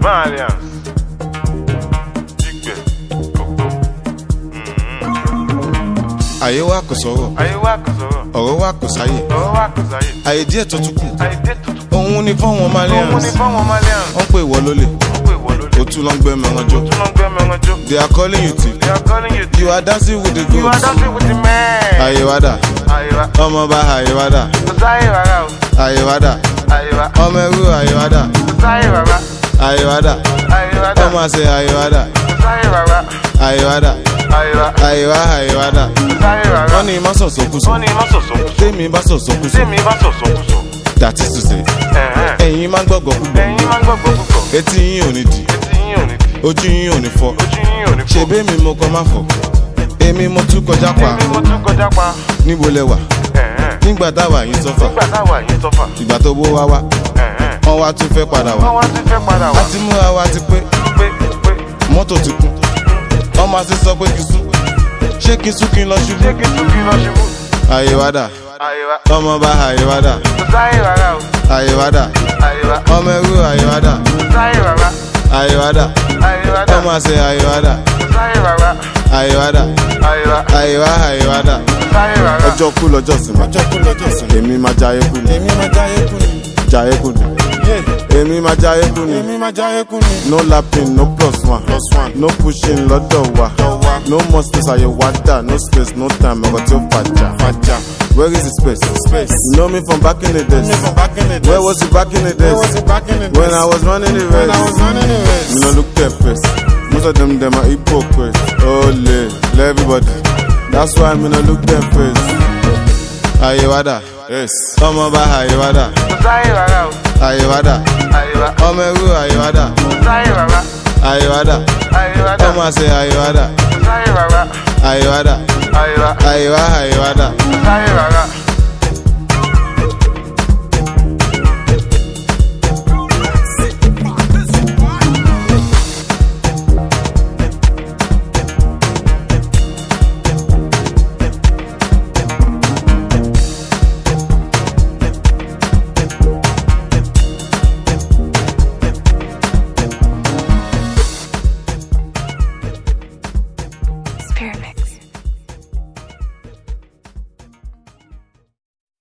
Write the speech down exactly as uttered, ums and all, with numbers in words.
Malians. Jigbe. Koko. Ayé wa kò sọ̀rọ̀. Ayé wa kò sọ̀rọ̀. Ọ̀rọ̀ wa kò sáyé. Ọ̀rọ̀ wa kò sáyé. Ayé díẹ̀ tó tún kù. Ayé díẹ̀ tó tún kù. Òun ni fáwọn Malians. Òun ni fáwọn Malians. Wọ́n pè ìwọ lólè. Wọ́n pè ìwọ lólè. O tún lọ ń gbé mẹ́ran jó. O tún lọ ń gbé mẹ́ran jó. They are calling you thief. They are calling you thief. You are dancing with the goats. You are dancing with the men. Ayé wa dà. Ayé wa. Ọmọ bá ayé wa dà. Kò sáyé rárá o. Ayé wa dà. Ayé wa. Ọmọ ẹrú ayé wa dà. Kò sáyé rárá. Ayé wa dà. Ayé wa dà. Ọmọ àṣẹ ayé wa dà. Kò sáyé rárá. Ayé wa dà. Ayé wa. Ayé wa ayé wa dà. Kò sáyé rárá. Wọ́n ní má sọ̀sọ̀ kú sọ. Wọ́n ní má sọ̀sọ̀ kú sọ. Tèmi bá sọ̀sọ̀ kú sọ. Tèmi bá sọ̀sọ̀ kú sọ. That is to say. Ẹ̀hẹ́n. Ẹ̀yin máa ń gbọ́gbọ́ púpọ̀. Ẹ̀yin máa ń gbọ́gbọ́ púpọ̀. Etí yín ò ní di. Etí yín ò ní di. Ojú yín ò ní fọ́. Ojú yín ò ní fọ́. Ṣebí mi mo kọ́ máa fọ̀. Èmi mo tún kọjá pa. Èmi mo tún kọjá pa. Níbo lẹ wà? Ẹ̀hẹ́n. Nígbà táwa yín sọ́fà. Nígbà táwa yín sọ́fà. Ìgbà tó bó wá wá. Ẹ̀hẹ́n. Wọ́n wá tún fẹ́ padà wá. Wọ́n wá tún fẹ́ padà wá. A ti múra wa ti pé. Pé pé. Mọ́tò ti kún. Wọ́n máa ṣe sọ pé kí n sún. Ṣé kí n sún kí n lọ ṣubú? Ṣé kí n tún kí n lọ ṣubú? Ayé wa dà. Ayé wa. Ọmọ bá ayé wa dà. Kò sáyé rárá o. Ayé wa dà. Ayé wa. Ọmọ ẹrú ayé wa dà. Kò sáyé rárá. Ayé wa dà. Ayé wa dà. Ọmọ àṣẹ ayé wa dà. Kò sáyé rárá. Ayé wa dà. Ayé wa. Ayé wa ayé wa dà. Kò sáyé rárá. Ọjọ́ kú lọ́jọ́ sinmi. Ọjọ́ kú lọ́jọ́ sinmi. Èmi máa jayé kú ni. Èmi máa jáyé kú ni. Jayé kú ni. Èmi máa jayé kú ni. Èmi máa jáyé kú ni. No lapping, no plus one. Plus one. No pushing lọ́dọ̀ wa. Lọ́dọ̀ wa. No more space ayé wa dà. No space, no time. Ọkọ̀ tí ó fàjà. Fàjà. Where is the space? Space. You know me from back in the days. Me from back in the days. Where was you back in the days? Where was it back in the days? When I was running the When race. I was running the race. Me no look their face. Most of them, them are hypocrites. Oh, le, le everybody. That's why me no look their face. Ayé wa dà. Yes. Ọmọ bá ayé wa dà. Kò sáyé rárá o. Ayé wa dà. Ayé wa. Ọmọ ẹrú ayé wa dà. Kò sáyé rárá. Ayé wa dà. Ayé wa dà. Ọmọ àṣẹ ayé wa dà. Kò sáyé rárá. Ayé wa dà. Ayé wa. Ayé wa ayé wa dà. Kò sáyé rárá.